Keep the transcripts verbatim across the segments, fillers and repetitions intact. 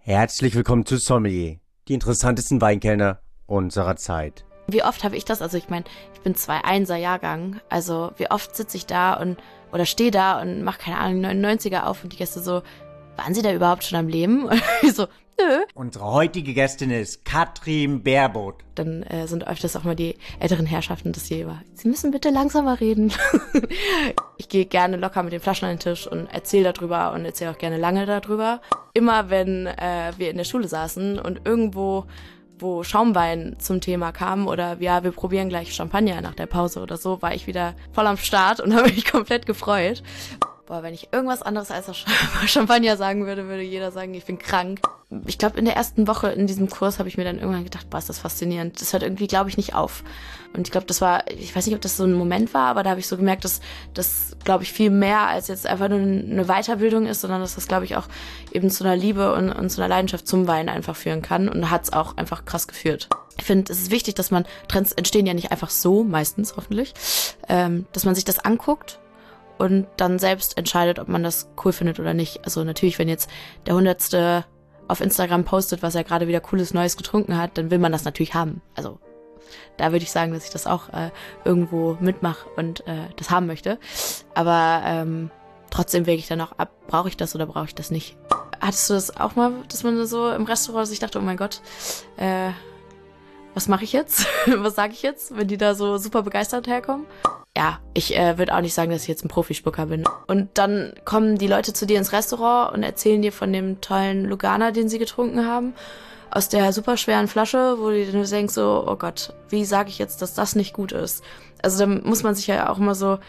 Herzlich willkommen zu Sommelier, die interessantesten Weinkellner unserer Zeit. Wie oft habe ich das, also ich meine, ich bin zwei Einser Jahrgang, also wie oft sitze ich da und oder stehe da und mache, keine Ahnung, neunundneunziger auf und die Gäste so, waren sie da überhaupt schon am Leben? Und ich so, nö. Unsere heutige Gästin ist Katrin Beerboth. Dann äh, sind öfters auch mal die älteren Herrschaften das hier über. Sie müssen bitte langsamer reden. Ich gehe gerne locker mit den Flaschen an den Tisch und erzähle darüber und erzähle auch gerne lange darüber. Immer wenn äh, wir in der Schule saßen und irgendwo, wo Schaumwein zum Thema kam oder ja, wir probieren gleich Champagner nach der Pause oder so, war ich wieder voll am Start und habe mich komplett gefreut. Boah, wenn ich irgendwas anderes als Champagner sagen würde, würde jeder sagen, ich bin krank. Ich glaube, in der ersten Woche in diesem Kurs habe ich mir dann irgendwann gedacht, boah, ist das faszinierend. Das hört irgendwie, glaube ich, nicht auf. Und ich glaube, das war, ich weiß nicht, ob das so ein Moment war, aber da habe ich so gemerkt, dass das, glaube ich, viel mehr als jetzt einfach nur eine Weiterbildung ist, sondern dass das, glaube ich, auch eben zu einer Liebe und, und zu einer Leidenschaft zum Wein einfach führen kann und hat es auch einfach krass geführt. Ich finde, es ist wichtig, dass man, Trends entstehen ja nicht einfach so, meistens hoffentlich, ähm, dass man sich das anguckt und dann selbst entscheidet, ob man das cool findet oder nicht. Also natürlich, wenn jetzt der Hundertste auf Instagram postet, was er gerade wieder cooles Neues getrunken hat, dann will man das natürlich haben. Also da würde ich sagen, dass ich das auch äh, irgendwo mitmache und äh, das haben möchte. Aber ähm, trotzdem wäge ich dann auch ab, brauche ich das oder brauche ich das nicht. Hattest du das auch mal, dass man so im Restaurant sich dachte, oh mein Gott, äh, was mache ich jetzt? Was sage ich jetzt, wenn die da so super begeistert herkommen? Ja, ich äh, würde auch nicht sagen, dass ich jetzt ein Profispucker bin. Und dann kommen die Leute zu dir ins Restaurant und erzählen dir von dem tollen Lugana, den sie getrunken haben, aus der super schweren Flasche, wo du dir denkst so, oh Gott, wie sage ich jetzt, dass das nicht gut ist? Also da muss man sich ja auch immer so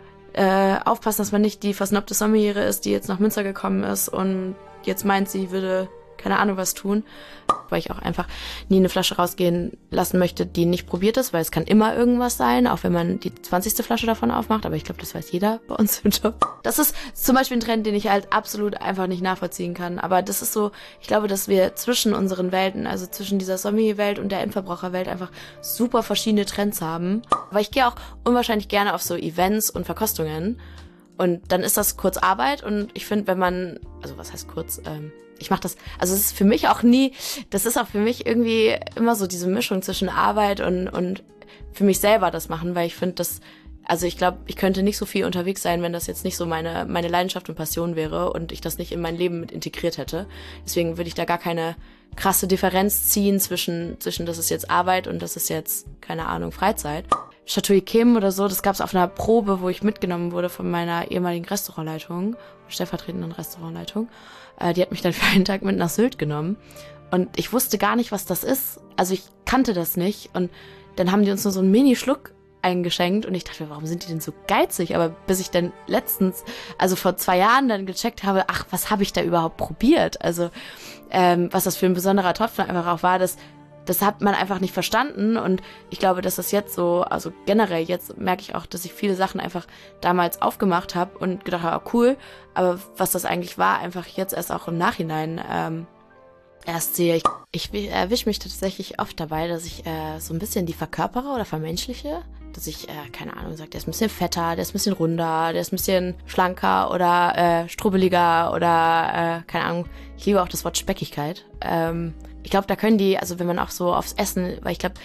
äh, aufpassen, dass man nicht die versnobte Sommeliere ist, die jetzt nach Münster gekommen ist und jetzt meint, sie würde keine Ahnung was tun, weil ich auch einfach nie eine Flasche rausgehen lassen möchte, die nicht probiert ist, weil es kann immer irgendwas sein, auch wenn man die zwanzigste Flasche davon aufmacht, aber ich glaube, das weiß jeder bei uns im Job. Das ist zum Beispiel ein Trend, den ich halt absolut einfach nicht nachvollziehen kann, aber das ist so, ich glaube, dass wir zwischen unseren Welten, also zwischen dieser Sommelier-Welt und der Endverbraucherwelt einfach super verschiedene Trends haben, weil ich gehe auch unwahrscheinlich gerne auf so Events und Verkostungen und dann ist das kurz Arbeit und ich finde, wenn man, also was heißt kurz, ähm, ich mache das, also es ist für mich auch nie, das ist auch für mich irgendwie immer so diese Mischung zwischen Arbeit und und für mich selber das machen, weil ich finde, das, also ich glaube, ich könnte nicht so viel unterwegs sein, wenn das jetzt nicht so meine meine Leidenschaft und Passion wäre und ich das nicht in mein Leben mit integriert hätte. Deswegen würde ich da gar keine krasse Differenz ziehen zwischen zwischen das ist jetzt Arbeit und das ist jetzt, keine Ahnung, Freizeit. Chateau Yquem oder so, das gab's auf einer Probe, wo ich mitgenommen wurde von meiner ehemaligen Restaurantleitung, stellvertretenden Restaurantleitung. Äh, die hat mich dann für einen Tag mit nach Sylt genommen und ich wusste gar nicht, was das ist. Also ich kannte das nicht und dann haben die uns nur so einen Mini-Schluck eingeschenkt und ich dachte, warum sind die denn so geizig? Aber bis ich dann letztens, also vor zwei Jahren dann gecheckt habe, ach, was habe ich da überhaupt probiert? Also ähm, was das für ein besonderer Topf einfach auch war, das Das hat man einfach nicht verstanden und ich glaube, dass das jetzt so, also generell jetzt merke ich auch, dass ich viele Sachen einfach damals aufgemacht habe und gedacht habe, oh, cool, aber was das eigentlich war, einfach jetzt erst auch im Nachhinein ähm, erst sehe. Ich, ich erwische mich tatsächlich oft dabei, dass ich äh, so ein bisschen die verkörpere oder vermenschliche, dass ich, äh, keine Ahnung, sage, der ist ein bisschen fetter, der ist ein bisschen runder, der ist ein bisschen schlanker oder äh, strubbeliger oder, äh, keine Ahnung, ich liebe auch das Wort Speckigkeit. Ähm, Ich glaube, da können die, also wenn man auch so aufs Essen, weil ich glaube,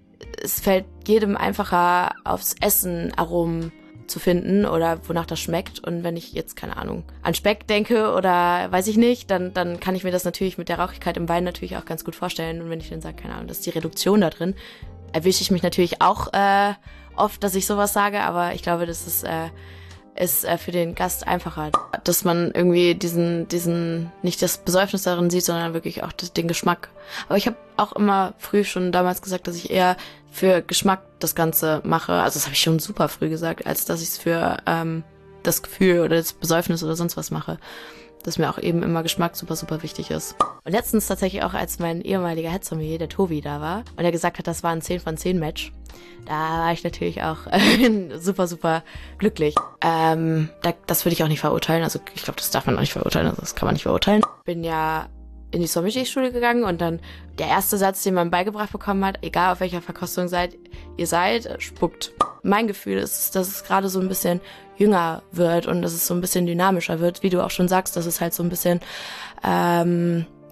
es fällt jedem einfacher, aufs Essen Aromen zu finden oder wonach das schmeckt. Und wenn ich jetzt, keine Ahnung, an Speck denke oder weiß ich nicht, dann dann kann ich mir das natürlich mit der Rauchigkeit im Wein natürlich auch ganz gut vorstellen. Und wenn ich dann sage, keine Ahnung, das ist die Reduktion da drin, erwische ich mich natürlich auch äh, oft, dass ich sowas sage. Aber ich glaube, das ist... Äh, ist äh, für den Gast einfacher, dass man irgendwie diesen, diesen, nicht das Besäufnis darin sieht, sondern wirklich auch das, den Geschmack. Aber ich habe auch immer früh schon damals gesagt, dass ich eher für Geschmack das Ganze mache. Also das habe ich schon super früh gesagt, als dass ich es für ähm, das Gefühl oder das Besäufnis oder sonst was mache. Dass mir auch eben immer Geschmack super, super wichtig ist. Und letztens tatsächlich auch, als mein ehemaliger Head-Sommelier, der Tobi, da war und er gesagt hat, das war ein zehn von zehn Match, da war ich natürlich auch äh, super, super glücklich. Ähm, da, das würde ich auch nicht verurteilen. Also ich glaube, das darf man auch nicht verurteilen. Also das kann man nicht verurteilen. Bin ja in die Sommelier-Schule gegangen und dann der erste Satz, den man beigebracht bekommen hat, egal auf welcher Verkostung seid, ihr seid, spuckt. Mein Gefühl ist, dass es gerade so ein bisschen jünger wird und dass es so ein bisschen dynamischer wird, wie du auch schon sagst, dass es halt so ein bisschen ähm,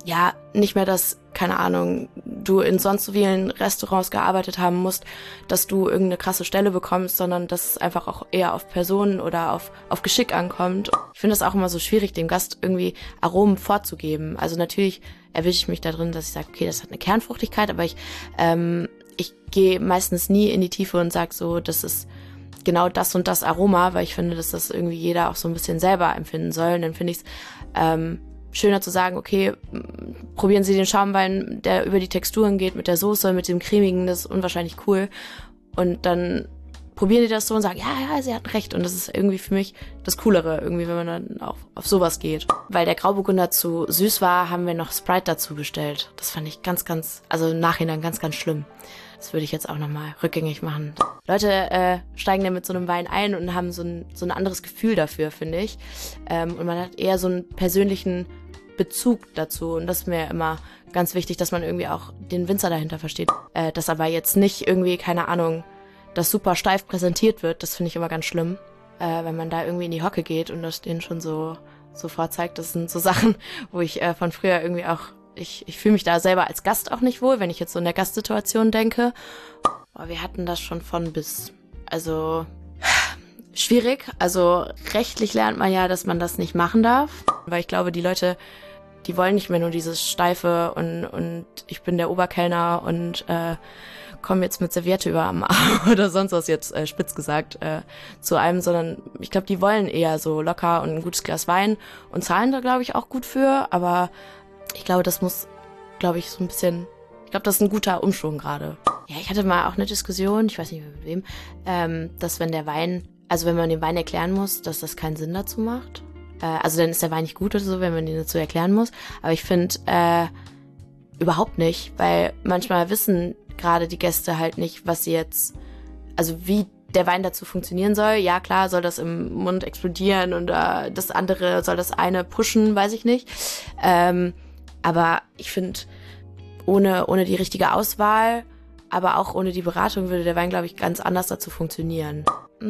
ja, nicht mehr, dass, keine Ahnung, du in sonst so vielen Restaurants gearbeitet haben musst, dass du irgendeine krasse Stelle bekommst, sondern dass es einfach auch eher auf Personen oder auf, auf Geschick ankommt. Ich finde es auch immer so schwierig, dem Gast irgendwie Aromen vorzugeben. Also natürlich erwische ich mich da drin, dass ich sage, okay, das hat eine Kernfruchtigkeit, aber ich, ähm, ich gehe meistens nie in die Tiefe und sage so, das ist genau das und das Aroma, weil ich finde, dass das irgendwie jeder auch so ein bisschen selber empfinden soll. Und dann finde ich es ähm, schöner zu sagen, okay, probieren Sie den Schaumwein, der über die Texturen geht, mit der Soße, mit dem Cremigen, das ist unwahrscheinlich cool. Und dann probieren die das so und sagen, ja, ja, Sie hatten recht. Und das ist irgendwie für mich das Coolere, irgendwie, wenn man dann auch auf sowas geht. Weil der Grauburgunder zu süß war, haben wir noch Sprite dazu bestellt. Das fand ich ganz, ganz, also im Nachhinein ganz, ganz schlimm. Das würde ich jetzt auch nochmal rückgängig machen. Leute äh, steigen dann mit so einem Wein ein und haben so ein, so ein anderes Gefühl dafür, finde ich. Ähm, und man hat eher so einen persönlichen Bezug dazu. Und das ist mir immer ganz wichtig, dass man irgendwie auch den Winzer dahinter versteht. Äh, dass aber jetzt nicht irgendwie, keine Ahnung, das super steif präsentiert wird. Das finde ich immer ganz schlimm. Äh, wenn man da irgendwie in die Hocke geht und das denen schon so, so vorzeigt. Das sind so Sachen, wo ich äh, von früher irgendwie auch Ich, ich fühle mich da selber als Gast auch nicht wohl, wenn ich jetzt so in der Gastsituation denke. Aber wir hatten das schon von bis. Also schwierig. Also rechtlich lernt man ja, dass man das nicht machen darf. Weil ich glaube, die Leute, die wollen nicht mehr nur dieses Steife und, und ich bin der Oberkellner und äh, komme jetzt mit Serviette über am Arm oder sonst was jetzt äh, spitz gesagt äh, zu einem, sondern ich glaube, die wollen eher so locker und ein gutes Glas Wein und zahlen da, glaube ich, auch gut für. Aber ich glaube, das muss, glaube ich, so ein bisschen, ich glaube, das ist ein guter Umschwung gerade. Ja, ich hatte mal auch eine Diskussion, ich weiß nicht mehr mit wem, ähm, dass wenn der Wein, also wenn man den Wein erklären muss, dass das keinen Sinn dazu macht. Äh, also dann ist der Wein nicht gut oder so, wenn man den dazu erklären muss. Aber ich finde, äh, überhaupt nicht, weil manchmal wissen gerade die Gäste halt nicht, was sie jetzt, also wie der Wein dazu funktionieren soll. Ja, klar, soll das im Mund explodieren und äh, das andere soll das eine pushen, weiß ich nicht. Ähm, Aber ich finde, ohne, ohne die richtige Auswahl, aber auch ohne die Beratung würde der Wein, glaube ich, ganz anders dazu funktionieren.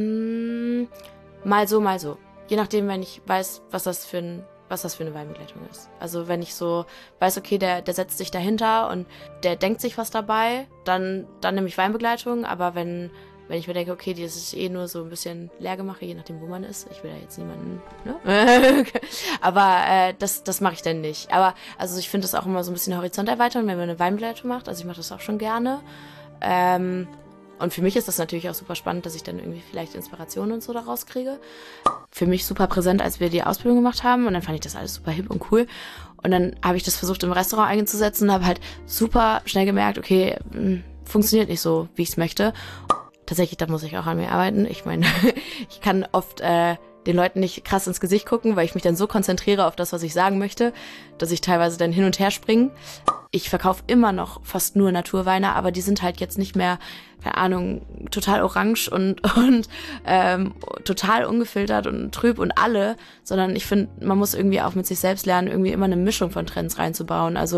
Mm, mal so, mal so. Je nachdem, wenn ich weiß, was das für ein, was das für eine Weinbegleitung ist. Also wenn ich so weiß, okay, der, der setzt sich dahinter und der denkt sich was dabei, dann, dann nehme ich Weinbegleitung. Aber wenn Wenn ich mir denke, okay, das ist eh nur so ein bisschen Leergemache, je nachdem, wo man ist. Ich will da jetzt niemanden, ne? Aber äh, das, das mache ich dann nicht. Aber also ich finde das auch immer so ein bisschen Horizont erweitern, wenn man eine Weinbegleitung macht. Also ich mache das auch schon gerne. Ähm, und für mich ist das natürlich auch super spannend, dass ich dann irgendwie vielleicht Inspirationen und so daraus kriege. Für mich super präsent, als wir die Ausbildung gemacht haben. Und dann fand ich das alles super hip und cool. Und dann habe ich das versucht, im Restaurant einzusetzen und habe halt super schnell gemerkt, okay, mh, funktioniert nicht so, wie ich es möchte. Tatsächlich, da muss ich auch an mir arbeiten. Ich meine, ich kann oft äh, den Leuten nicht krass ins Gesicht gucken, weil ich mich dann so konzentriere auf das, was ich sagen möchte, dass ich teilweise dann hin und her springe. Ich verkaufe immer noch fast nur Naturweine, aber die sind halt jetzt nicht mehr, keine Ahnung, total orange und, und ähm, total ungefiltert und trüb und alle, sondern ich finde, man muss irgendwie auch mit sich selbst lernen, irgendwie immer eine Mischung von Trends reinzubauen. Also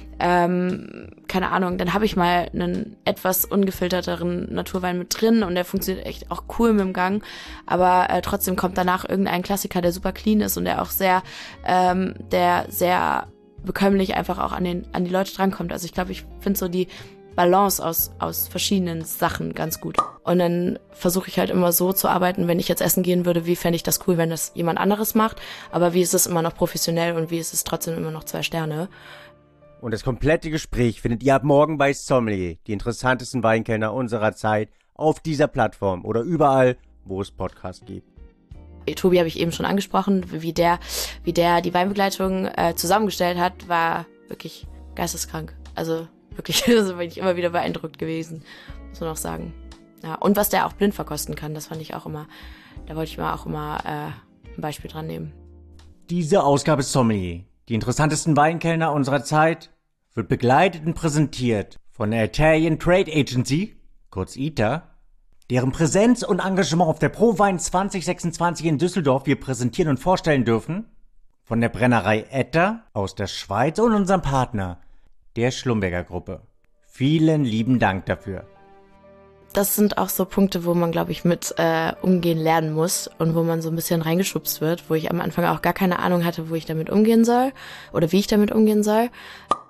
Ähm, keine Ahnung, dann habe ich mal einen etwas ungefilterteren Naturwein mit drin und der funktioniert echt auch cool mit dem Gang, aber äh, trotzdem kommt danach irgendein Klassiker, der super clean ist und der auch sehr, ähm, der sehr bekömmlich einfach auch an den an die Leute drankommt. Also ich glaube, ich finde so die Balance aus aus verschiedenen Sachen ganz gut. Und dann versuche ich halt immer so zu arbeiten, wenn ich jetzt essen gehen würde, wie fände ich das cool, wenn das jemand anderes macht, aber wie ist es immer noch professionell und wie ist es trotzdem immer noch zwei Sterne. Und das komplette Gespräch findet ihr ab morgen bei Sommelier, die interessantesten Weinkellner unserer Zeit, auf dieser Plattform oder überall, wo es Podcasts gibt. Tobi habe ich eben schon angesprochen, wie der, wie der die Weinbegleitung äh, zusammengestellt hat, war wirklich geisteskrank. Also wirklich, also bin ich immer wieder beeindruckt gewesen, muss man auch sagen. Ja, und was der auch blind verkosten kann, das fand ich auch immer, da wollte ich mir auch immer äh, ein Beispiel dran nehmen. Diese Ausgabe Sommelier, die interessantesten Weinkellner unserer Zeit, wird begleitet und präsentiert von der Italian Trade Agency, kurz I T A, deren Präsenz und Engagement auf der ProWein zwanzig sechsundzwanzig in Düsseldorf wir präsentieren und vorstellen dürfen, von der Brennerei Etter aus der Schweiz und unserem Partner, der Schlumberger Gruppe. Vielen lieben Dank dafür. Das sind auch so Punkte, wo man, glaube ich, mit äh, umgehen lernen muss und wo man so ein bisschen reingeschubst wird, wo ich am Anfang auch gar keine Ahnung hatte, wo ich damit umgehen soll oder wie ich damit umgehen soll.